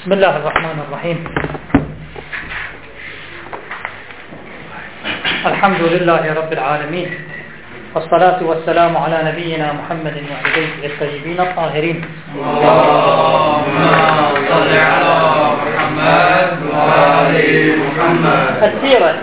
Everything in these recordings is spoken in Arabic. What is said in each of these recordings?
بسم الله الرحمن الرحيم. الحمد لله رب العالمين، والصلاة والسلام على نبينا محمد وعلى آله الطيبين الطاهرين. اللهم صل على محمد وآل محمد. السيرة.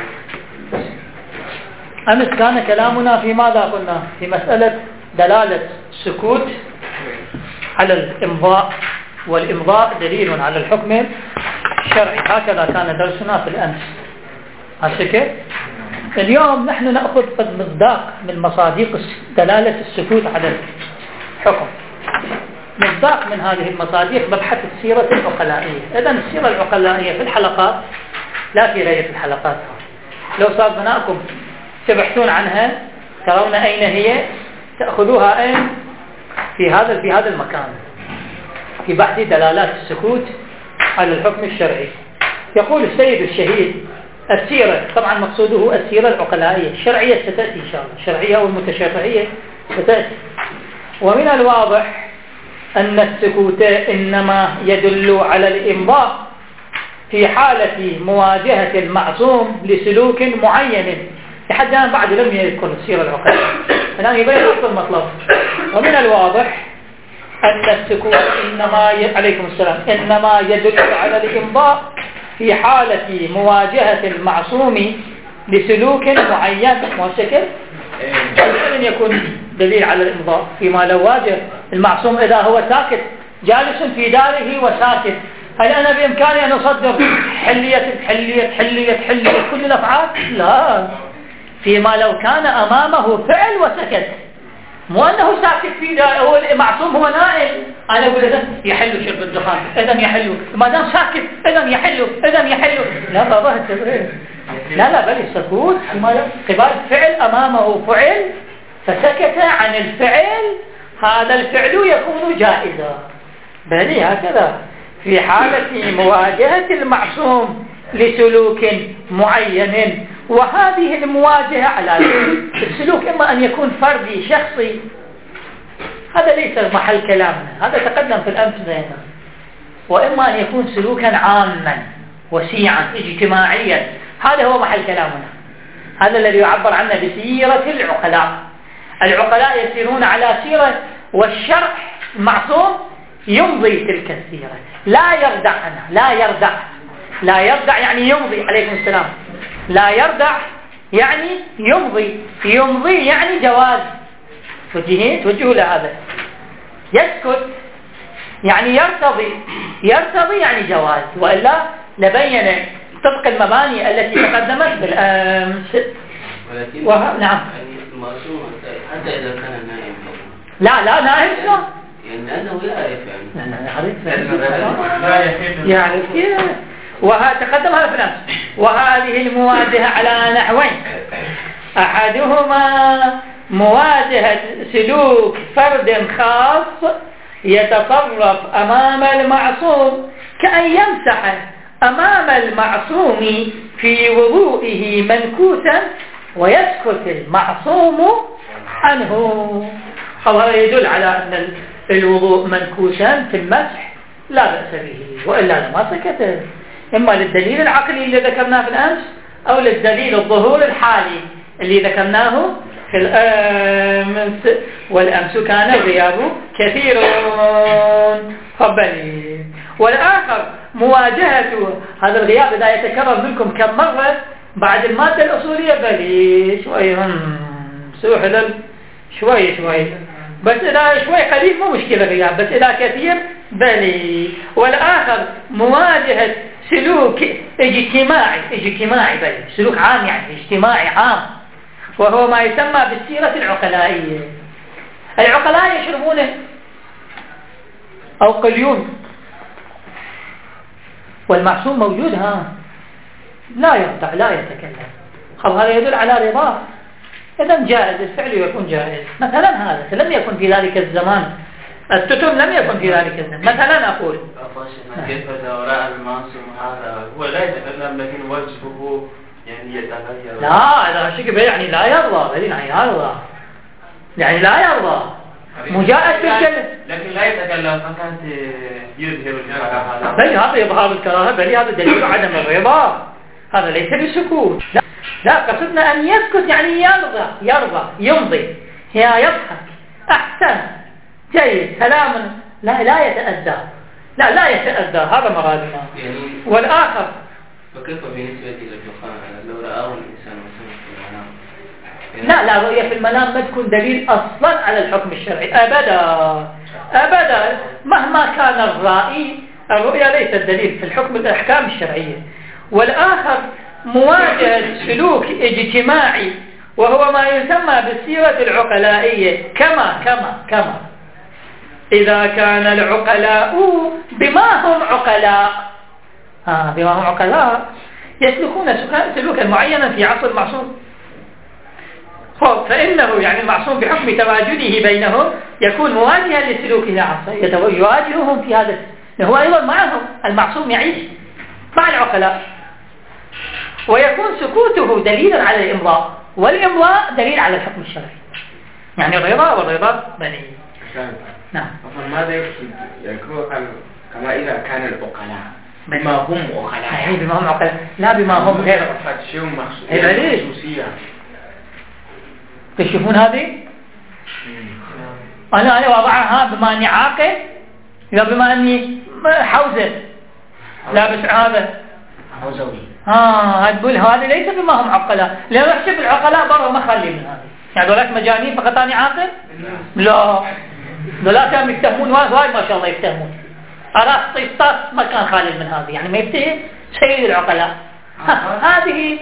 أمس كان كلامنا في ماذا قلنا؟ في مسألة دلالة السكوت على الإمضاء، والإمضاء دليل على الحكم الشرعي. هكذا كان درسنا في الأمس. هالشكل اليوم نحن نأخذ مصداق من مصادق دلالة السكوت على الحكم. مصداق من هذه المصادق مبحث السيرة العقلائية. إذن السيرة العقلائية في الحلقات، لا في غير الحلقات. لو صار بناءكم تبحثون عنها ترون أين هي، تأخذوها أين؟ في هذا المكان، في بحث دلالات السكوت على الحكم الشرعي. يقول السيد الشهيد: السيرة، طبعا مقصوده السيرة العقلائية. الشرعية ستأتي إن شاء الله، الشرعية والمتشرعية ستأتي. ومن الواضح أن السكوت إنما يدل على الإمضاء في حالة مواجهة المعصوم لسلوك معين. لحد الآن بعد لم يذكر السيرة العقلائية، الآن يبين أصل المطلب. ومن الواضح أن السكوت عليكم السلام إنما يدل على الإمضاء في حالة مواجهة المعصوم لسلوك معين. وشكل لن يكون دليل على الإمضاء فيما لو واجه المعصوم إذا هو ساكت جالس في داره وساكت، هل أنا بإمكاني أن أصدر حلية كل الأفعال؟ لا. فيما لو كان أمامه فعل وسكت، مو أنه ساكت في داره، هو المعصوم هو نائم، أنا أقول إذن يحل شرب الدخان، إذن يحل، ما دام ساكت إذن يحل. لا بابا لا بل السكوت قبال فعل أمامه فعل فسكت عن الفعل، هذا الفعل يكون جائزا. بل هكذا في حالة مواجهة المعصوم لسلوك معين، وهذه المواجهة على السلوك إما أن يكون فردي شخصي، هذا ليس محل كلامنا، هذا تقدم في الأمس زينا، وإما أن يكون سلوكا عاما وسيعا اجتماعيا، هذا هو محل كلامنا. هذا الذي يعبر عنه بسيرة العقلاء. العقلاء يسيرون على سيرة، والشرع المعصوم يمضي تلك السيرة، لا يردع عنها. لا يردع يعني يمضي. عليكم السلام. لا يردع يعني يمضي يعني جواز. توجهوا لهذا. يسكت يعني يرتضي يعني جواز، وإلا لبين طبق المباني التي تقدمت بالأمس. نعم. المعصوم حتى إذا كان نائم. لا نائم لا. لأنه يعرف يعرف. تقدم هذا في الأمس. وهذه المواجهة على نحوين: أحدهما مواجهة سلوك فرد خاص يتصرف أمام المعصوم، كأن يمسح أمام المعصوم في وضوئه منكوسا ويسكت المعصوم عنه. هذا يدل على أن الوضوء منكوسا في المسح لا بأس به، وإلا لما سكت، إما للدليل العقلي اللي ذكرناه في الأمس، أو للدليل الظهور الحالي اللي ذكرناه في الأمس. والأمس كان الغياب كثير قبلي. والآخر مواجهة هذا الغياب إذا يتكرر منكم كم مرة بعد المادة الأصولية، بلي شوي بس إذا شوي قليل مو مشكلة غياب، بس إذا كثير بلي. والآخر مواجهة سلوك اجتماعي بلي، سلوك عام يعني اجتماعي عام، وهو ما يسمى بالسيرة العقلائية. العقلاء يشربون أو قليون، والمعصوم موجود لا يرتع لا يتكلم. هذا يدل على رضاه. إذن جائز الفعل يكون جائز. مثلا هذا لم يكن في ذلك الزمان، التتم لم يكن في ذلك الزمان. مثلا أقول كيف وراء المعصوم هذا هو لا يتكلم، لكن وجهه يعني يتغير. لا هذا شيء يعني لا يرضى، يعني لا يرضى. مجاءت بالكلمة، لكن لا يتكلم فقط يظهر الكراهة. بل هذا إظهار الكراهة، بل هذا دليل عدم الرضا، هذا ليس بالسكوت. لا قصدنا أن يسكت يعني يرضى يمضي، يضحك، أحسن، جيد، سلام، لا يتأذى، لا يتأذى، هذا مرادنا. والآخر فكيف بالنسبة للدخان لو رآه الإنسان في المنام؟ لا رؤية في المنام ما تكون دليل أصلا على الحكم الشرعي أبدا. مهما كان الرائي، الرؤية ليست دليل في الحكم الأحكام الشرعية. والآخر مواجهة سلوك اجتماعي وهو ما يسمى بالسيرة العقلائية، كما إذا كان العقلاء بما هم عقلاء يسلكون سلوكا معينا في عصر المعصوم، فإنه يعني المعصوم بحكم تواجده بينهم يكون مواجها لسلوكه عصر، يواجههم في هذا، هو أيضا معهم، المعصوم يعيش مع العقلاء، ويكون سكوته دليلا على الإمضاء، والإمضاء دليل على الحكم الشرعي، يعني الرضا والرضا بني. نعم. ماذا يقصد؟ يكون كما إذا كان العقلاء بما هم عقلاء، بما هم عقلاء، لا بما هم غير شيء مخصوص، خصوصية. تشوفون هذه؟ أنا وضعها بما أني عاقل، إذا بما أني حوزة لابس هذا حوزوي، تقول هذه ليس بما هم عقلاء، لأن أحسب العقلاء برا ما خلي من هذه، يعني دولات مجانين فقط أنا عاقل؟ لا كانوا يفتهمون وايد ما شاء الله يفتهمون، أرسطيطس ما كان خالي من هذه، يعني ما يفتهم سيد العقلاء. هذه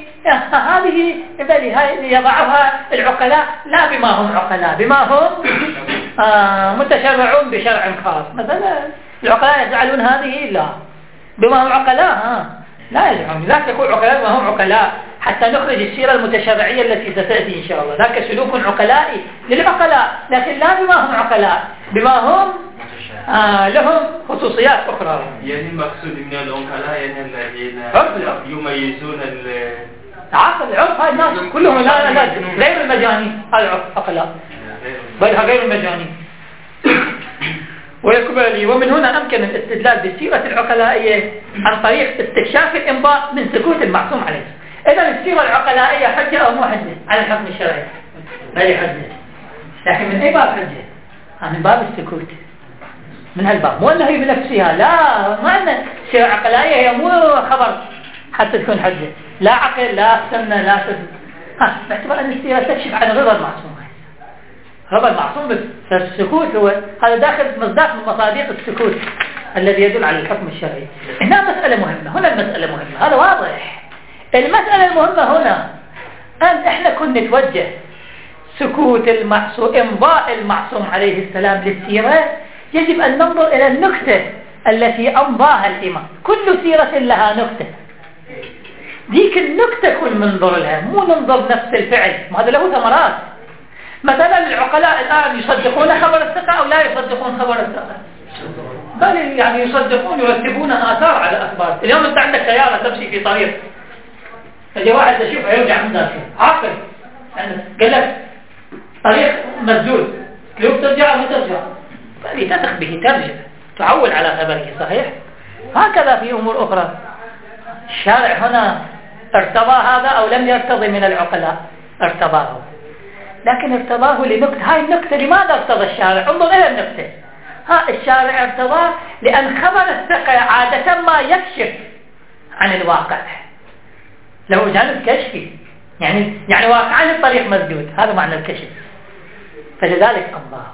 يضعها العقلاء لا بما هم عقلاء، بما هم متشرعون بشرع خاص، مثلا العقلاء يجعلون هذه لا بما هم عقلاء، لا يجعلون، لا تقول عقلاء بما هم عقلاء حتى نخرج السيرة المتشرعية التي ستأتي إن شاء الله، ذاك سلوك عقلائي للعقلاء، لكن لا بما هم عقلاء، بما هم لهم خصوصيات أخرى. يعني المقصود من العقلاء يعني الذين يميزون العرف، هاي الناس كلهم لا غير المجانين، هاي العرف عقلاء، بل غير المجانين. ومن هنا أمكن الاستدلال بالسيرة العقلائية عن طريق استكشاف الإمضاء من سكوت المعصوم عليه. إذا السيرة العقلائية حجة أو مو حجة على الحكم الشرعي؟ بل حجة، لكن من أي باب حجة؟ من باب السكوت، من هالباب، مو أنها هي بنفسها، لا، ما أن السيرة العقلائية هي مو خبر حتى تكون حجة، لا عقل لا سنة لا سنة، باعتبار أن السيرة تكشف عن رضا المعصوم، رضا المعصوم، فالسكوت هو هذا داخل مصداق من مصادق السكوت الذي يدل على الحكم الشرعي. هنا مسألة مهمة، هنا المسألة مهمة، هذا واضح. المسألة المهمة هنا أن إحنا كنا نتوجه سكوت المعصوم، إمضاء المعصوم عليه السلام للسيرة، يجب أن ننظر إلى النكتة التي أمضاها الإمام، كل سيرة لها نكتة، ديك النكتة كل منظر لها، مو ننظر نفس الفعل، هذا له ثمرات. مثلا العقلاء الآن يصدقون خبر الثقة أو لا يصدقون خبر الثقة؟ بل يعني يصدقون، يرتبون آثار على أخبار. اليوم أنت عندك سيارة تمشي في طريق، فجاء واحد يشوفها يرجع من ذاك عاقل، يعني قال لك طريق مسدود، كيف ترجع وما ترجع؟ بل تثق به، ترجع، تعول على خبره، صحيح؟ هكذا في أمور أخرى. الشارع هنا ارتضى هذا أو لم يرتضي من العقلاء؟ ارتضاه، لكن ارتضاه لنكتة. هاي النكتة لماذا ارتضى الشارع؟ انظر إلى النكتة. الشارع ارتضاه لأن خبر الثقة عادة ما يكشف عن الواقع، له جانب كشفي، يعني واقعا الطريق مسدود، هذا معنى الكشف، فلذلك أمضاه.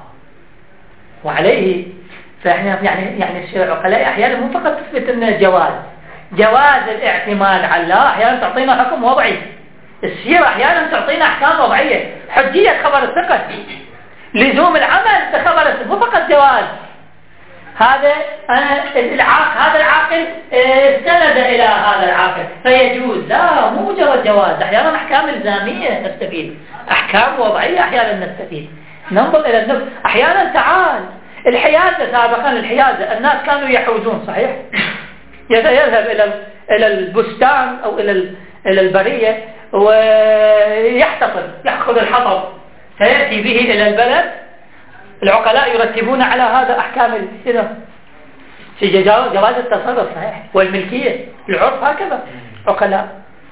وعليه فإحنا يعني العقلاء أحيانا مو فقط تثبت أن جواز الاعتماد على الله، أحيانا تعطينا حكم وضعي، السيرة أحيانا تعطينا أحكام وضعية، حجية خبر الثقة، لزوم العمل بخبر الثقة، مو فقط جواز. هذا العاقل استند إلى هذا العاقل فيجوز، لا، مو مجرد جواز، أحيانا أحكام إلزامية نستفيد، أحكام وضعية أحيانا نستفيد. ننظر إلى النفس، أحيانا تعال الحيازة، سابقا الحيازة الناس كانوا يحوزون، صحيح؟ يذهب إلى البستان أو إلى البرية ويحتفل، يأخذ الحطب فيأتي به إلى البلد العقلاء يرتبون على هذا أحكام في جواز التصرف صحيح والملكية، العرف هكذا عقلاء.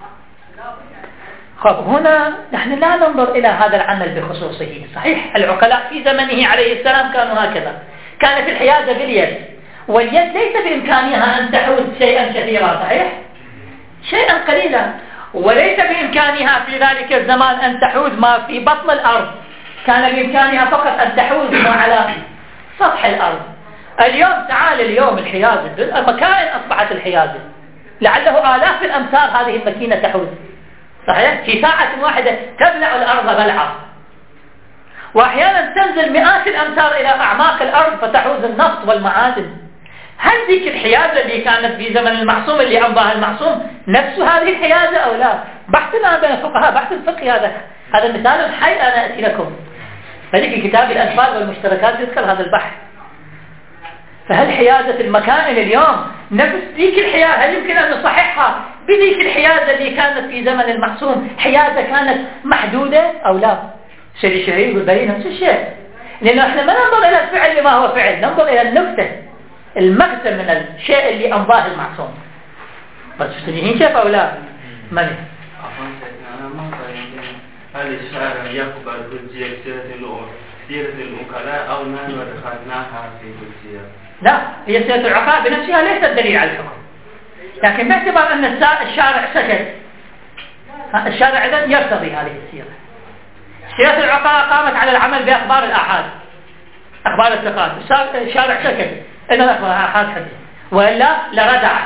خب هنا نحن لا ننظر إلى هذا العمل بخصوصه. صحيح العقلاء في زمنه عليه السلام كانوا هكذا، كانت الحيازة باليد، واليد ليس بإمكانها أن تحوز شيئا كثيرا صحيح، شيئا قليلا، وليس بإمكانها في ذلك الزمان أن تحوز ما في بطن الأرض، كان بإمكانها فقط أن تحوز ما على سطح الأرض. اليوم تعال اليوم الحيازة المكائن أصبحت الحيازة لعله آلاف الأمتار هذه الماكينة تحوز صحيح، في ساعة واحدة تبلع الأرض بلعة، وأحيانا تنزل مئات الأمتار إلى أعماق الأرض فتحوز النفط والمعادن. هل ذيك الحيازة اللي كانت في زمن المعصوم اللي أنباها المعصوم نفس هذه الحيازة أو لا؟ بحثنا بين الفقهاء، بحث الفقه هذا مثال حي أنا أتي لكم، هذه في كتاب الألفاظ والمشتركات يذكر هذا البحث. فهل حيازة المكائن اليوم نفس ذيك الحيازة؟ هل يمكن أن نصححها بذيك الحيازة اللي كانت في زمن المعصوم؟ حيازة كانت محدودة أو لا؟ شيء والبين نفس الشيء، لأنه احنا ما ننظر إلى الفعل لما هو فعل، ننظر إلى النكتة المغزى من الشيء اللي أنباه المعصوم. بس تجيهين كيف أو لا؟ ماني أنا ما هل الشارع يقبل حجية سيرة الوكلاء أو نحن دخلناها في حجية؟ لا، هي سيرة العقلاء بنفسها ليست دليل على الحكم، لكن باعتبار أن الشارع سكت، الشارع إذن يرتضي هذه السيرة. سيرة العقلاء قامت على العمل بأخبار الآحاد، أخبار الثقات، الشارع سكت إن الأخبار الآحاد حديث، وإلا لردع.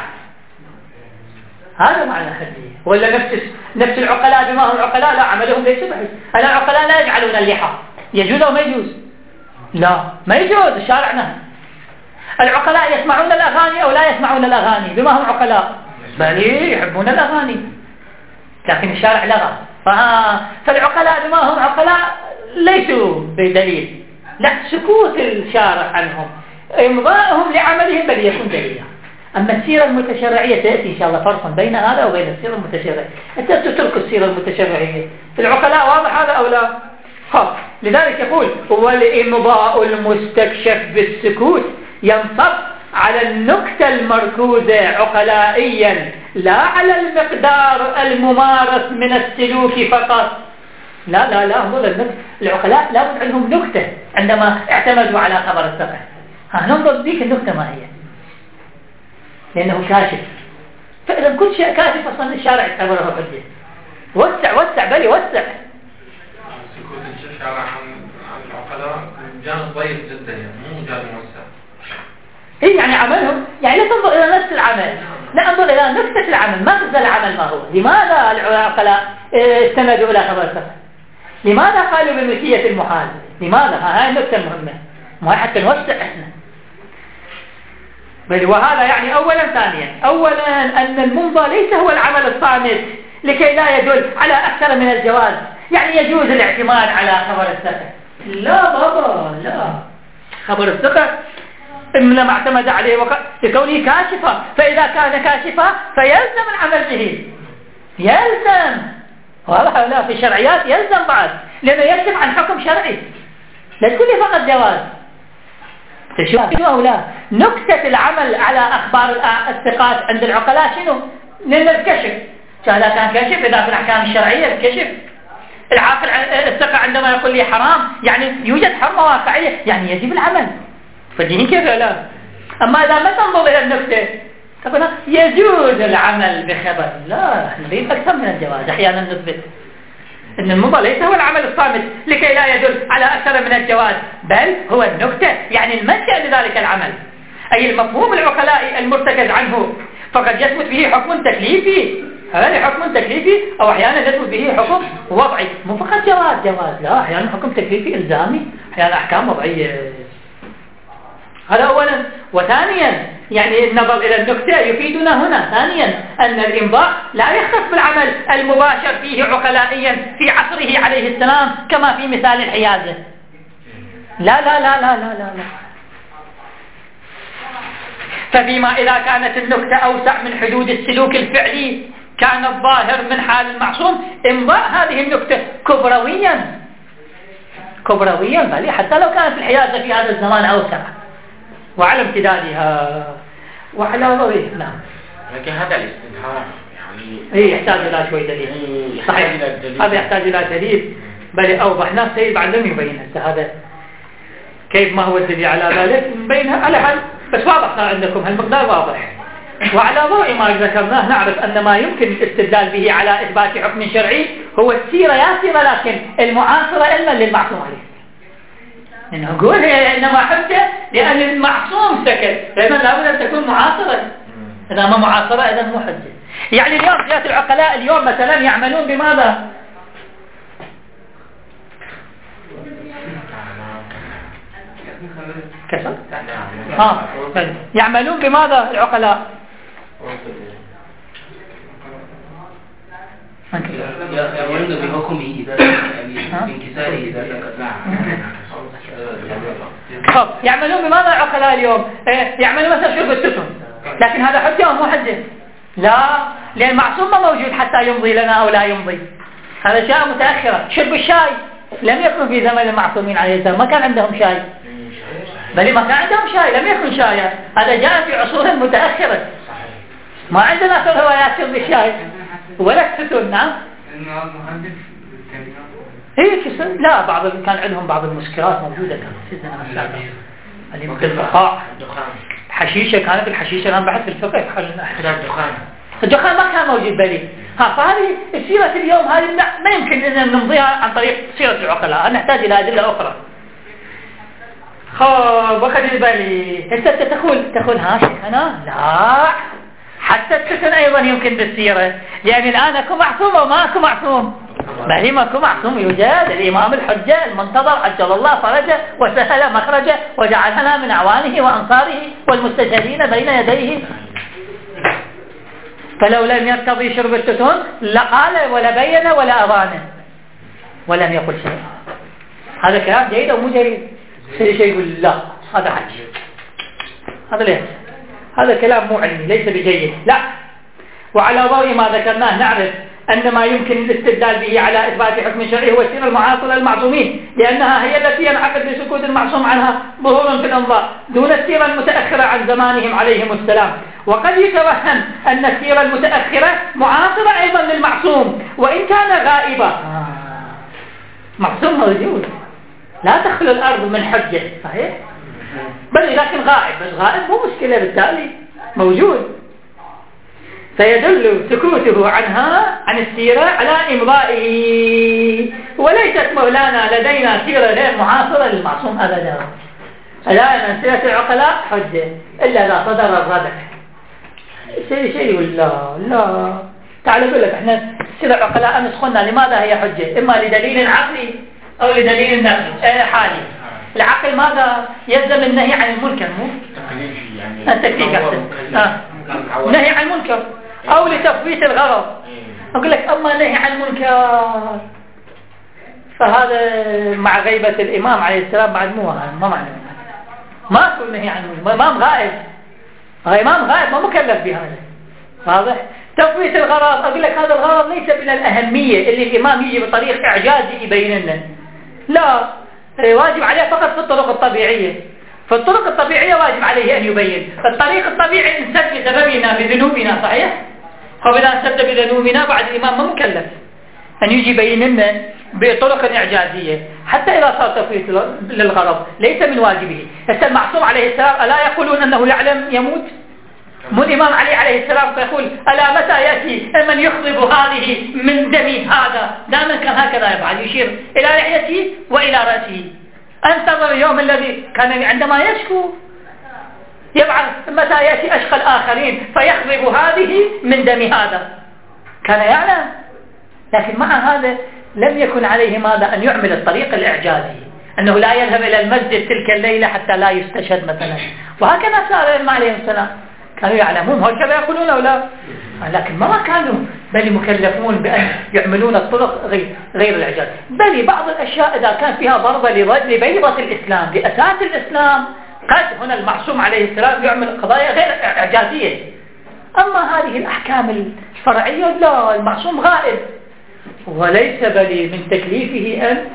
هذا معنى حديث. ولا نفس العقلاء بما هم عقلاء لا عملهم ليس بحث. العقلاء لا يجعلون اللحى، يجوز أو ما يجوز؟ لا ما يجوز، الشارع نهى. العقلاء يسمعون الأغاني أو لا يسمعون الأغاني بما هم عقلاء؟ بل يحبون الأغاني، لكن الشارع لغى. فالعقلاء بما هم عقلاء ليسوا بدليل، لا، سكوت الشارع عنهم إمضاءهم لعملهم بل يكون دليلا. أما السيرة المتشرعية تأتي إن شاء الله فرق بين هذا وبين السيرة المتشرعية. أنت تترك السيرة المتشرعية في العقلاء، واضح هذا أو لا؟ لذلك يقول والإمضاء المستكشف بالسكوت ينصب على النكتة المركوزة عقلائيا لا على المقدار الممارس من السلوك فقط. لا هذول العقلاء لا بد عندهم نكتة عندما اعتمدوا على خبر الثقة. ننظر ذيك النكتة ما هي، لأنه كاشف. فإذا كل شيء كاشف أصلا الشارع يعتبره حجة. وسع بل يوسع. سكوت الشارع عن العقلاء جانب ضيق جدا، يعني مو جانب موسع. يعني عملهم، يعني لا تنظر إلى نفس العمل، لا انظر إلى نكتة العمل، مغزى العمل ما هو. لماذا العقلاء استندوا إلى خبر الثقة؟ لماذا قالوا بملكية المحال؟ لماذا؟ هاي النكتة المهمة، ما حتى نوسع احنا. وهذا يعني أولا أن الممضى ليس هو العمل الصامت لكي لا يدل على أكثر من الجواز، يعني يجوز الاعتماد على خبر الثقة. لا بابا لا، خبر الثقة إنما اعتمد عليه لكونه كاشفا، فإذا كان كاشفا فيلزم العمل به، يلزم. والله لا، في شرعيات يلزم بعد، لأنه يكشف عن حكم شرعي، لا تقول لي فقط جواز. شنو أو لا؟ نكتة العمل على أخبار الثقات عند العقلاء شنو؟ لأن الكشف، هذا كان كشف. إذا في الأحكام الشرعية الكشف، العاقل الثقة عندما يقول لي حرام يعني يوجد حرمة واقعية، يعني يجب العمل. فديني كيف لا؟ أما إذا ما تنظر إلى النكتة تقول يجوز العمل بخبر، لا، نريد أكثر من الجواز. أحيانا نثبت أن المضى ليس هو العمل الصامت لكي لا يدل على أكثر من الجواز، بل هو النكتة، يعني المنشأ لذلك العمل، أي المفهوم العقلائي المرتكز عنه. فقد يثبت به حكم تكليفي، هذا حكم تكليفي، أو أحيانا يثبت به حكم وضعي، مو فقط جواز، لا، أحيانا حكم تكليفي إلزامي، أحيانا أحكام وضعية. هذا أولا. وثانيا يعني النظر إلى النكتة يفيدنا هنا ثانيا أن الإمضاء لا يختص بالعمل المباشر فيه عقلائيا في عصره عليه السلام كما في مثال الحيازة. لا لا لا لا لا لا, لا. ففيما إذا كانت النكتة أوسع من حدود السلوك الفعلي كان الظاهر من حال المعصوم إمضاء هذه النكتة كبرويا كبرويا بل حتى لو كانت الحيازة في هذا الزمان أوسع وعلى امتدادها وعلى ضوئه. نعم. لكن هذا الاستظهار يعني يحتاج إلى شوي دليل. صحيح هذا يحتاج إلى دليل بل أوضحناه. سيد بعد لم يبين هذا كيف ما هو الدليل على ذلك بينها على حل بس واضح عندكم هالمقدار واضح. وعلى ضوء ما ذكرناه نعرف أن ما يمكن الاستدلال به على إثبات حكم شرعي هو السيرة ياسرة لكن المعاصرة إلا للمعصوم عليه. نقول هي إنما حجة لأن المعصوم سكت فإذا لابد أن تكون معاصرة. إذا ما معاصرة إذا مو حجة. يعني اليوم جاءت العقلاء اليوم مثلا يعملون بماذا؟ كسر؟ يعملون بماذا العقلاء؟ يعملون بحكمه إذا بانكساره إذا يعملون بماذا العقلاء اليوم؟ يعملون مثلا شرب التتن لكن هذا حجة أو مو حجة؟ لا لأن المعصوم ما موجود حتى يمضي لنا أو لا يمضي. هذا شيء متأخرة. شرب الشاي لم يكن في زمن المعصومين عليه السلام ما كان عندهم شاي بل ما كان عندهم شاي لم يكن شايا. هذا جاء في عصور متأخرة ما عندنا في الروايات شرب الشاي ولا التتن. نعم لا بعض كان عندهم بعض المسكرات موجودة كانت في الزمن السابق اللي مثل البقاء الحشيشة كانت الحشيشة الآن بحث في الفقه الدخان ما كان موجود بلي. فهذه السيرة اليوم هذه ما يمكن أن نمضيها عن طريق سيرة العقلاء نحتاج إلى أدلة أخرى. وقد بالي أنت تقول ها شيخ أنا لا حتى التسن أيضا يمكن بالسيرة لأن الآن أكو معصوم وما أكو معصوم. بل ما أكو معصوم يوجد الإمام الحجة المنتظر عجل الله فرجه وسهل مخرجه وجعلنا من أعوانه وأنصاره والمستشهدين بين يديه. فلو لم يرتضي شرب التتن لقال ولا بين ولا أضانه ولم يقل شيء. هذا كلام جيد أو مو جيد؟ شيء يقول لا هذا حج هذا ليس هذا كلام مو علمي ليس بجيد. لا. وعلى ضوء ما ذكرناه نعرف أن ما يمكن الاستدلال به على إثبات حكم شرعي هو السيرة المعاصرة للمعصومين لأنها هي التي ينعقد بسكوت المعصوم عنها ظهورا في الأنظار دون السيرة المتأخرة عن زمانهم عليهم السلام. وقد يتوهم أن السيرة المتأخرة معاصرة أيضا للمعصوم وإن كان غائبا. معصوم موجود لا تخلو الأرض من حجة صحيح بل لكن غائب بس غائب مو مشكلة بالتالي موجود فيدل سكوته عنها عن السيرة على إمضائه. وليست مولانا لدينا سيرة غير معاصرة للمعصوم أبدا. الآن سيرة العقلاء حجة إلا إذا صدر الردع شيء يقول لا تعال أقول لك احنا سيرة العقلاء أمس قلنا لماذا هي حجة إما لدليل عقلي أو لدليل نقلي حالي. العقل ماذا يلزم النهي عن المنكر مو التكليف أحسن نهي عن المنكر أو لتفويت الغرض. أقول لك أما نهي عن المنكر فهذا مع غيبة الإمام عليه السلام بعد ما معنى ما أقول نهي عن المنكر. إمام غائب ما مكلف بهذا واضح. تفويت الغرض أقول لك هذا الغرض ليس من الأهمية اللي الإمام يجي بطريق إعجازي يبين لنا لا واجب عليه فقط في الطرق الطبيعية. في الطرق الطبيعية واجب عليه أن يبين. الطريق الطبيعي انسد بسببنا بذنوبنا صحيح. فإذا انسد بذنوبنا بعد الإمام ما مكلف أن يجي يبين لنا بطرق إعجازية حتى إذا صار تفويت للغرض ليس من واجبه. المعصوم عليه السلام ألا يقولون أنه يعلم يموت؟ مو الإمام علي عليه السلام فيقول ألا متى يأتي من يخضب هذه من دمي هذا دائما كان هكذا يفعل يشير إلى لحيته وإلى رأسه. انتظر اليوم الذي كان عندما يشكو يبعث متى يأتي أشقى الآخرين فيخضب هذه من دم هذا كان يعلم. لكن مع هذا لم يكن عليه ماذا أن يعمل الطريق الإعجازي أنه لا يذهب إلى المسجد تلك الليلة حتى لا يستشهد مثلا. وهكذا صار عليه السلام كانوا يعلمون هكذا يقولون أو لا لكن ما كانوا بل مكلفون بأن يعملون الطرق غير الإعجاز. بل بعض الأشياء إذا كان فيها ضربة لبيضة الإسلام لأساس الإسلام قد هنا المعصوم عليه السلام يعمل قضايا غير إعجازية. أما هذه الأحكام الفرعية لا المعصوم غائب وليس بل من تكليفه أن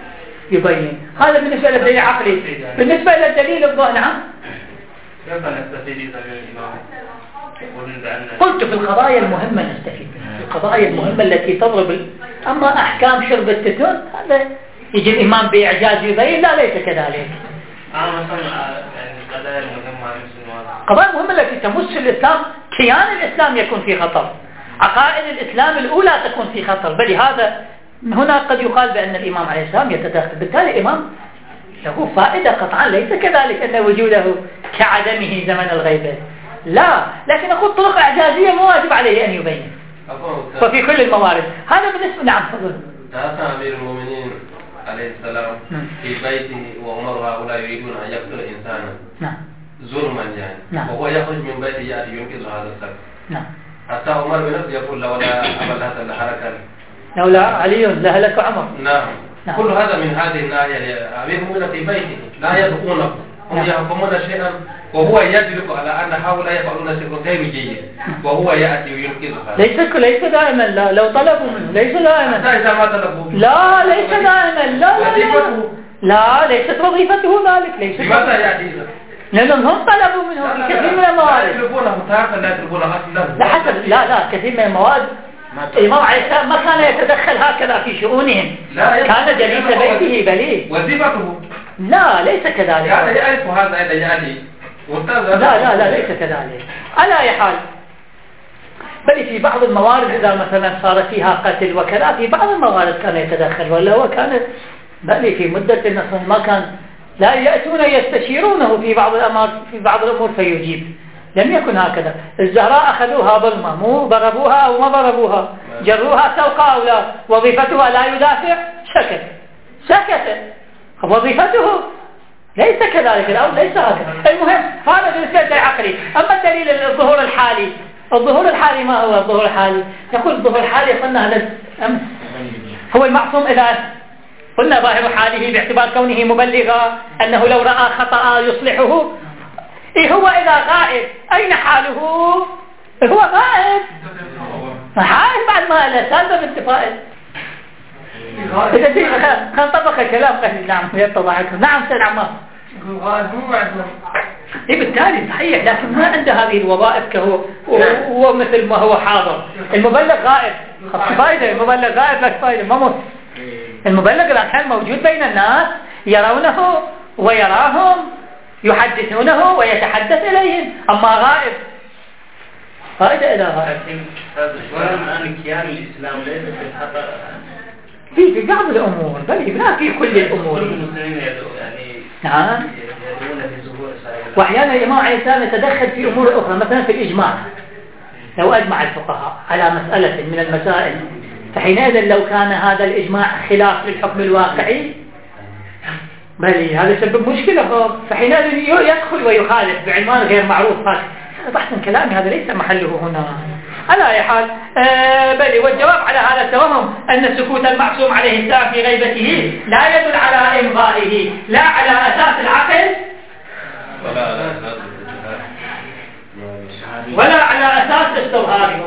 يبين. هذا بالنسبة للدليل العقلي. بالنسبة للدليل الظاهر نعم كيف نستفيد إذا الإمام يقول بأن قلت في القضايا المهمة نستفيد منها، في القضايا المهمة التي تضرب أما أحكام شرب التتون هذا يجي الإمام بإعجاز يبين، لا ليس كذلك. مثلا يعني القضايا المهمة القضايا المهمة التي تمس الإسلام، كيان الإسلام يكون في خطر، عقائد الإسلام الأولى تكون في خطر، بل هذا هنا قد يقال بأن الإمام عليه السلام يتدخل، بالتالي الإمام له فائدة قطعا، ليس كذلك أن وجوده كعدمه زمن الغيبة، لا، لكن أقول طرق إعجازية مو واجب عليه أن يبين وفي كل الموارد. هذا بالنسبة نعم تفضل. تأتى أمير المؤمنين عليه السلام في بيته وعمر هؤلاء يريدون أن يقتل إنسانا ظلما يعني، وهو يخرج من بيته يأتي ينقذ هذا الشخص، حتى عمر بنفسه يقول لولا عمل هذا لحركة، لولا علي لهلك عمر. نعم. كل هذا من هذه الناحية. أمير المؤمنين في بيته لا يدعونه، هم يحكمون شيئا وهو يدرك على أن هؤلاء يفعلون شيئا غير جيد، وهو يأتي وينقذ. ليس دائما، لا، لو طلبوا منه ليس دائما، حتى إذا ما طلبوا لا ليس دائما، لا ليست وظيفته ذلك، ليس. لماذا يأتي؟ لأنهم هم طلبوا منه في كثير من الموارد. لا يطلبونه متاخرا، لا يطلبونه أصلا. لا حسب، لا كثير من المواد الإمام عليه السلام ما كان يتدخل هكذا في شؤونهم، كان جليس بيته بليه وظيفته. لا ليس كذلك. يعني يعرف هذا إذا يعني لا ليس كذلك على أي حال. بل في بعض الموارد إذا مثلا صار فيها قتل وكذا، في بعض الموارد كان يتدخل، ولا هو كان بل في مدة النصر ما كان لا يأتون يستشيرونه في بعض الأمور فيجيب. لم يكن هكذا. الزهراء أخذوها ظلمة، مو ضربوها أو ما ضربوها، جروها سوقا أو لا، وظيفتها لا يدافع، سكت. وظيفته ليس كذلك، الأمر ليس هكذا. المهم هذا بالنسبة للعقلي. أما الدليل الظهور الحالي، الظهور الحالي ما هو الظهور الحالي؟ يقول الظهور الحالي قلنا هذا أمس هو المعصوم إذا قلنا ظاهر حاله باعتبار كونه مبلغا أنه لو رأى خطأ يصلحه. هو إذا غائب أين حاله؟ هو غائب بعد ما الأساس بالاتفاق. كان طبق كلام قليل. نعم يتضحك. نعم سيد عمار. بالتالي صحيح، لكن ما عنده هذه الوظائف كهو ومثل ما هو حاضر. المبلغ غائب فائدة، المبلغ غائب لك فائدة ما موت. المبلغ الآن موجود بين الناس يرونه ويراهم، يحدثونه ويتحدث إليهم، أما غائب فائدة إلى غائب. هذا السؤال عن كيان الإسلام ليس في الخطأ في بعض الأمور، بل لا في كل الأمور. المسلمين يعني نعم. يدعون في ظهور وأحيانا الإمام عليه السلام يتدخل في أمور أخرى، مثلا في الإجماع. لو أجمع الفقهاء على مسألة من المسائل، فحينئذ لو كان هذا الإجماع خلاف للحكم الواقعي بل هذا يسبب مشكلة، فحينئذ يدخل ويخالف بعنوان غير معروف. هذا بحث كلامي، هذا ليس محله هنا على أي حال. بل والجواب على هذا التوهم أن سكوت المعصوم عليه السلام في غيبته لا يدل على إمضائه، لا على أساس العقل ولا على أساس استظهاري،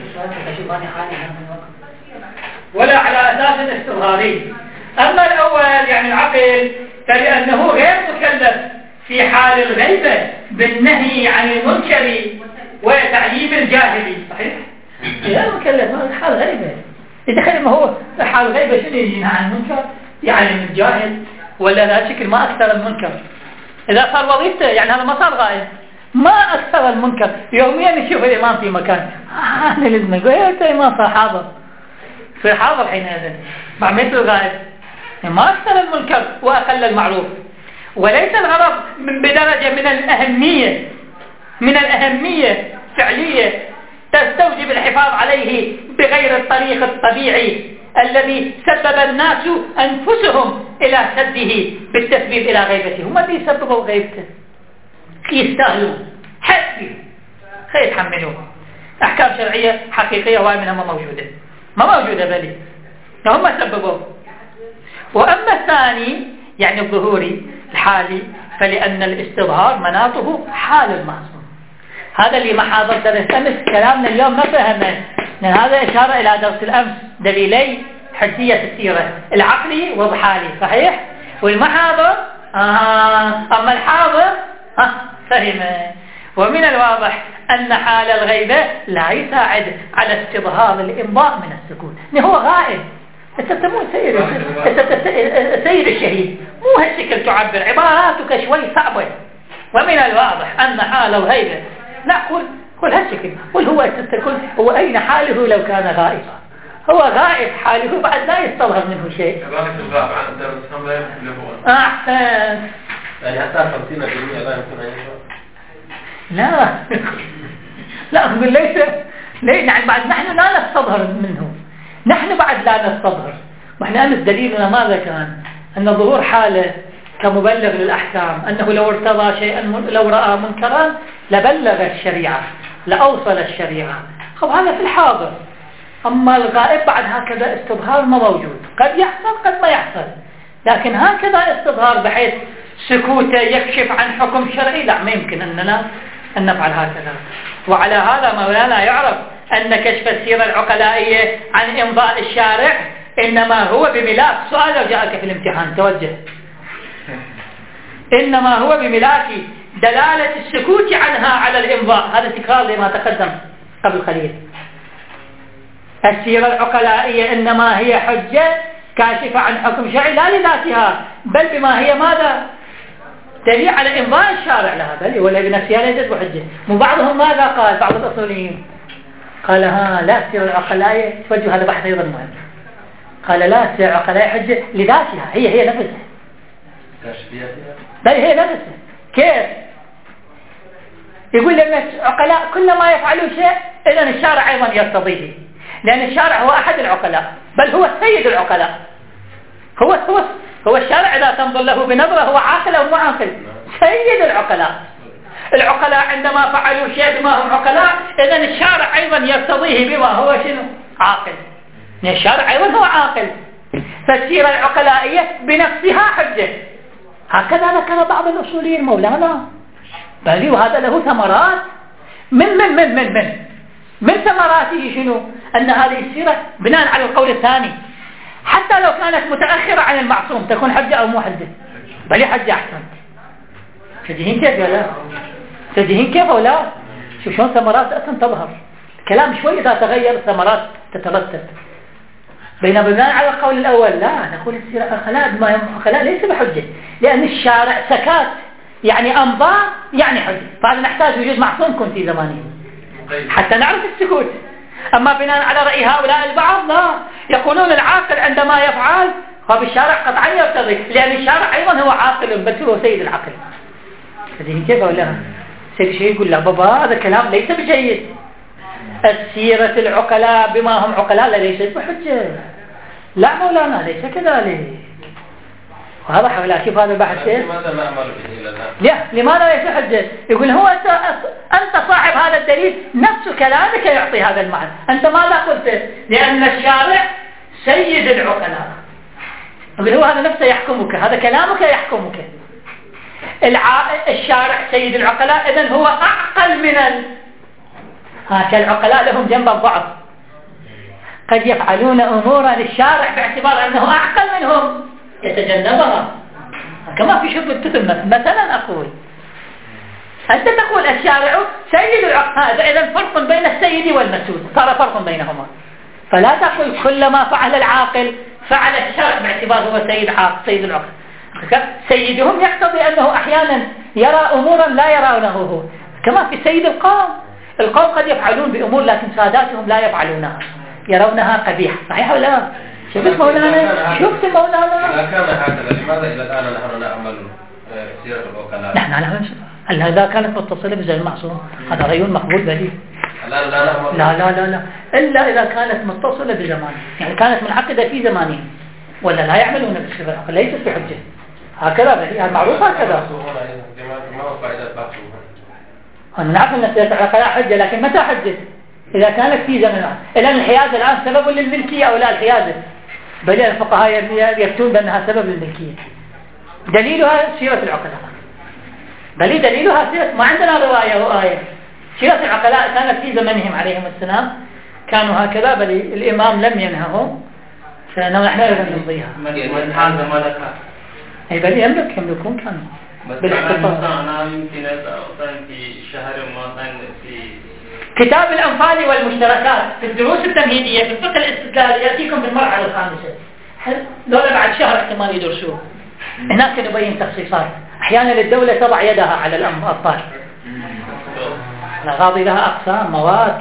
ولا على أساس استظهاري. أما الأول يعني العقل فلأنه غير مكلف في حال الغيبة بالنهي عن المنكر وتعييب الجاهل. صحيح؟ غير مكلف حال غيبة. يتخيل ما هو حال غيبة شنو ينهى عن المنكر؟ يعلم الجاهل ولا لا شكل ما أكثر المنكر. إذا صار وظيفته يعني هذا ما صار غائب، ما أكثر المنكر. يوميا نشوف الإمام في مكان أنا لازم أقول يا إمام صار حاضر حينئذ مع مثل الغائب. ما أكثر المنكر وأقل المعروف، وليس الغرض بدرجة من الأهمية فعلية تستوجب الحفاظ عليه بغير الطريق الطبيعي الذي سبب الناس أنفسهم إلى سده بالتسبيب إلى غيبته. هم اللي يسببوا غيبته يستاهلون حسبي يتحملون. أحكام شرعية حقيقية وامنة ما موجودة بلي هم سببوا. وأما الثاني يعني الظهوري الحالي فلأن الاستظهار مناطه حال المعصوم. هذا اللي ما حاضر درس أمس كلامنا اليوم ما فهمه، لأن هذا إشارة إلى درس الأمس دليلي حسية السيرة العقلي والحالي. صحيح؟ والمحاضر أما الحاضر فهم. ومن الواضح أن حال الغيبة لا يساعد على استظهار الإمضاء من السكوت. هو غائب، أنت مو سيد الشهيد، مو هالشكل تعبر، عباراتك شوي صعبة. ومن الواضح أن حال الغيبة لا قل هالشكل، قل هو أين حاله لو كان غائبا؟ هو غائب، حاله بعد لا يستظهر منه شيء. أحسن. يعني حتى 50% لا يمكن أن يشعر. لا أقول ليس يعني بعد نحن لا نستظهر منه، نحن بعد لا نستظهر. وإحنا أمس دليلنا ماذا كان؟ أن ظهور حاله كمبلغ للأحكام، أنه لو ارتضى شيئا لو رأى منكرا لبلغ الشريعة لأوصل الشريعة. هذا في الحاضر. أما الغائب بعد هكذا استظهار ما موجود، قد يحصل قد ما يحصل، لكن هكذا استظهار بحيث سكوته يكشف عن حكم شرعي لا، ما يمكن أننا أن نفعل هكذا. وعلى هذا مولانا يعرف أن كشف السيرة العقلائية عن إمضاء الشارع إنما هو بملاك، سؤال لو جاءك في الامتحان توجه، إنما هو بملاك دلالة السكوت عنها على الإمضاء. هذا تكرار لما تقدم قبل قليل. السيرة العقلائية إنما هي حجة كاشفة عن حكم شرعي لا لذاتها، بل بما هي ماذا؟ دليل على إمضاء الشارع لها، بل ولا بنفسها ليست بحجة. وبعضهم ماذا قال؟ بعض الأصوليين قال لا، السيرة العقلائية توجه، هذا بحث أيضا مهم، قال لا، السيرة العقلائية حجة لذاتها، هي نفسها، بل هي نفسها. كيف؟ يقول لأن العقلاء كلما يفعلوا شيء إذن الشارع أيضا يرتضيه، لأن الشارع هو أحد العقلاء، بل هو سيد العقلاء. هو الشارع إذا تنظر له بنظرة هو عاقل أو مو عاقل؟ سيد العقلاء. العقلاء عندما فعلوا شيء بما هم عقلاء إذن الشارع أيضا يرتضيه بما هو شنو؟ عاقل. يعني الشارع أيضا هو عاقل. فالسيرة العقلائية بنفسها حجة. هكذا ذكر بعض الأصوليين مولانا، بل وهذا له ثمرات. من ثمراته شنو؟ أن هذه السيرة بناء على القول الثاني حتى لو كانت متأخرة عن المعصوم تكون حجة أو مو حجة، بل حجة أحسن. تجيهين كيف ولا؟ تجيهين كيف ولا؟ شلون ثمرات أصلا تظهر؟ كلام شوي إذا تغير ثمرات تترتب. بينما بناء على القول الأول لا، نقول السيرة الخلاء ليس بحجة، لأن الشارع سكات يعني أمضى يعني حجة، فهذا نحتاج وجود معصوم كن في زمانه حتى نعرف السكوت. أما بناء على رأي هؤلاء البعض لا، يقولون العاقل عندما يفعل فبالشارع قطعا يرتضي، لأن الشارع أيضا هو عاقل بل هو سيد العقل. هذه كيف ولا؟ سيد شيء يقول لا بابا هذا كلام ليس بجيد. السيرة العقلاء بما هم عقلاء ليست بحجة. لا مولانا ليس كذلك. وهذا حول كيف هذا البحث؟ لماذا لا أمر به لا، لماذا ليس حجة؟ يقول هو أنت صاحب هذا الدليل، نفس كلامك يعطي هذا المعنى. أنت ماذا قلت؟ لأن الشارع سيد العقلاء. يقول هو هذا نفسه يحكمك، هذا كلامك يحكمك. الشارع سيد العقلاء، إذن هو أعقل من كالعقلاء لهم جنب الضعف، قد يفعلون أمورا للشارع باعتبار أنه أعقل منهم يتجنبها، كما في شرب التثم مثلا. أقول أنت تقول الشارع سيد العقلاء، إذن فرق بين السيد والمسؤول، صار فرق بينهما. فلا تقول كلما فعل العاقل فعل الشارع باعتبار هو سيد العقل. سيدهم يقتضي أنه أحيانا يرى أمورا لا يرونه هو، كما في سيد القوم قد يفعلون بأمور لكن ساداتهم لا يفعلونها، يرونها قبيحة. صحيح ولا لا؟ شفت مولانا؟ شفت مولانا؟ إذا كان هكذا لماذا إلى الآن نحن نعمل سيرة الوكلاء؟ نحن على هل إذا كانت متصلة بزي المعصوم هذا غير مقبول بديل. الآن لا نعمل. لا إلا إذا كانت متصلة بزمانه، يعني كانت منعقدة في زمانه، ولا لا يعملون بالسيرة العقل ليست بحجة. هكذا بديل معروف هكذا. ما هو فائدة بحثه؟ أنا نعرف أن السيرة العقلاء حجة، لكن متى حجة؟ إذا كانت في زمنها. الآن الحيازة الآن سبب للملكية أو لا الحيازة؟ بل الفقهاء يفتون بأنها سبب للملكية. دليلها سيرة العقلاء، بل دليلها سيرة، ما عندنا رواية وآية. سيرة العقلاء كانت في زمنهم عليهم السلام، كانوا هكذا، بل الإمام لم ينههم، فنحن أيضا نمضيها. أي بل يملكون كانوا بالاختصار. أنا يمكن أصلا في شهر مثلا في كتاب الأنفال والمشتركات في الدروس التمهيدية في الفقه الاستدلالي يأتيكم بالمرحلة الخامسة، دولة بعد شهر احتمال يدرسوه. هناك نبين تخصيصات. أحيانا الدولة تضع يدها على الأطفال، الأغاضي لها أقسام مواد،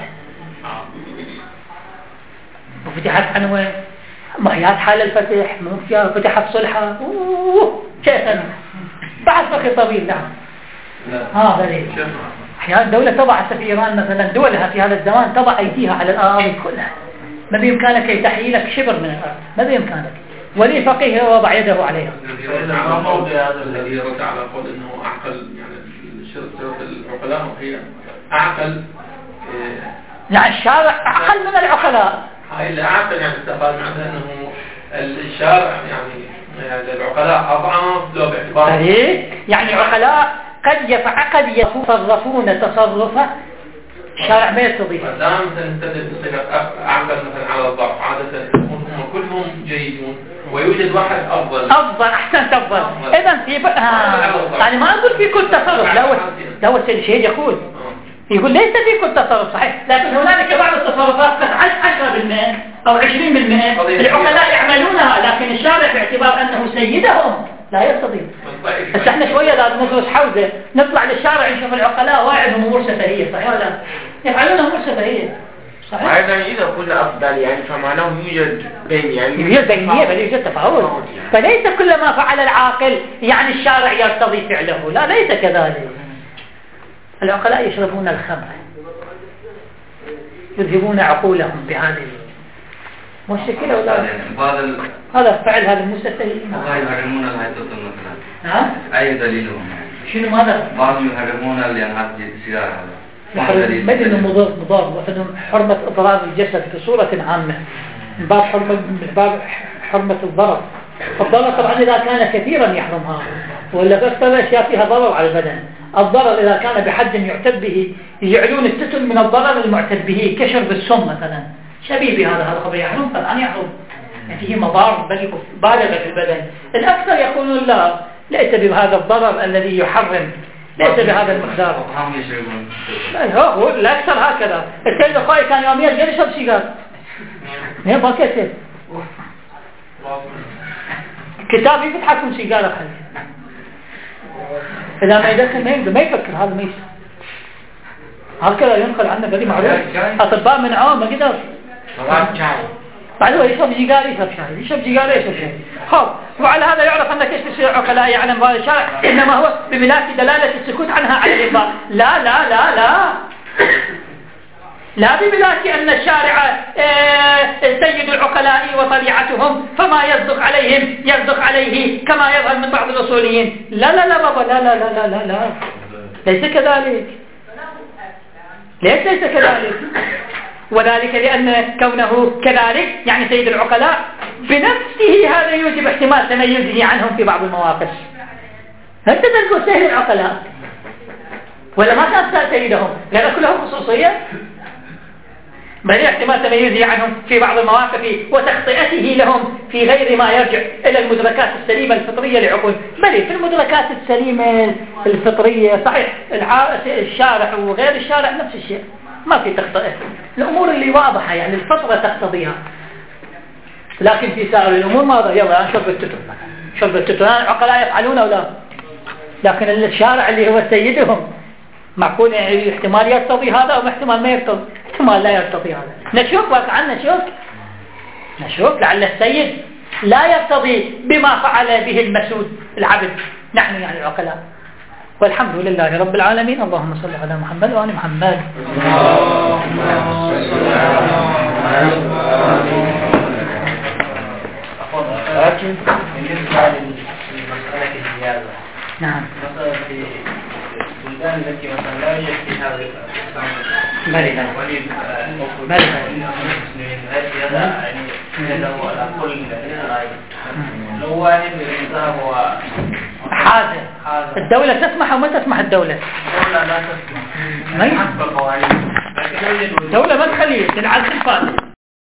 وفتحت عنوان محيات حال الفتح، فتحت صلحة، كيف بعد فقه طويل. نعم بلي. أحيانا الدولة تضع سفيران مثلا دولها في هذا الزمان تضع أيديها على الأراضي كلها، ما بإمكانك يتحيي لك شبر من الأرض، ما بإمكانك، ولي فقيه وضع يده عليها. الذي يرد على قول انه اعقل، يعني شرط العقلاء هي اعقل. يعني الشارع اعقل من العقلاء. هاي اللي اعقل يعني استفاد منها انه الشارع يعني العقلاء اضعف لو باعتبار يعني عقلاء قد يتصرفون تصرفا الشارع ما يستضيف. ما دام نستدل بصيغه اعقل مثلا على الضعف، عاده هم كلهم جيدون ويوجد واحد أفضل أحسنت أفضل. إذن في يعني ما أقول في كل تصرف، لا هو السيد الشهيد يقول ليس في كل تصرف صحيح، لكن هنالك بعض التصرفات قد 10% أو 20% العقلاء يعملونها، لكن الشارع باعتبار أنه سيدهم لا يستطيع. بس احنا شوية لازم ندرس حوزة، نطلع للشارع نشوف العقلاء واعدهم أمور سفهية، صحيح ولا يفعلون أمور سفهية. أيضا إذا قلنا أفضل يعني فمعناه يوجد بين يعني يوجد بينية بل يوجد تفاوت، فليس كل ما فعل العاقل يعني الشارع يرتضي فعله، لا ليس كذلك. العقلاء يشربون الخمر، يذهبون عقولهم بهذه مشكلة ولا هذا فعل هذا المستثمرين. والله يحرمون الهيئة مثلا. نعم. أي دليلهم؟ شنو ماذا؟ بعضهم يحرمون لأنها السيارة هذا. ما أدري إنه مضار وإنه حرمة إضرار الجسد بصورة عامة، من باب حرمة الضرر. الضرر طبعا إذا كان كثيرا يحرمها، ولا بس أشياء فيها ضرر على البدن. الضرر إذا كان بحد يعتد به يجعلون التتل من الضرر المعتد به كشرب السم مثلا، شبيه بهذا الخبر يحرم طبعا يحرم، فيه مضار بالغة في البدن. الأكثر يقولون لا ليس بهذا الضرر الذي يحرم، ليس بهذا المقدار. هو الأكثر هكذا. السيد الخوي كان يوميا يشرب سيجار، ما كسر كتاب يفتحكم سيجارة خلي، إذا ما يدخل ما يفكر هذا ما يصير. هكذا ينقل عنه بدي معروف، أطباء من عام ما قدر بعد هو يشرب سيجار يشرب شاي. خب وعلى هذا يعرف أن كيف يصير عقلاء يعلم هذا الشارع، إنما هو بملاك دلالة السكوت عنها على الإنباء. لا لا لا لا لا بملاك أن الشارع سيد العقلاء وطليعتهم فما يصدق عليه كما يظهر من بعض الأصوليين. لا لا لا بابا لا لا لا لا لا ليس كذلك. ليس كذلك، وذلك لأن كونه كذلك يعني سيد العقلاء بنفسه هذا يوجب احتمال تميزه عنهم في بعض المواقف. هل تقول سيد العقلاء ولا ما كان سيدهم؟ لأن كلهم خصوصية، بل احتمال تميزه عنهم في بعض المواقف وتخطئته لهم في غير ما يرجع إلى المدركات السليمة الفطرية لعقول. بل في المدركات السليمة الفطرية صحيح الشارع وغير الشارع نفس الشيء، ما في تخطئة. الأمور اللي واضحة يعني الفطرة تقتضيها، لكن في سائر الأمور ماذا؟ يلا شرب التتر العقلاء يفعلون أو لا، لكن الشارع اللي هو سيدهم معقول يعني احتمال يرتضي هذا أو احتمال ما يرتضي، احتمال لا يرتضي هذا. نشوف واقعا نشوف لعل السيد لا يرتضي بما فعل به المسود العبد، نحن يعني العقلاء. والحمد لله رب العالمين. اللهم صل على محمد وآل محمد. لكن بالنسبة لمسألة الزيادة، نعم مثلا في البلدان التي مثلا لا يوجد فيها ملكا زيادة يعني يده على كل الرأي، لو يعني بالذهب حاضر الدولة تسمح أو ما تسمح؟ الدولة لا تسمح حسب القوانين، الدولة ما تخليه تنعزل فاتح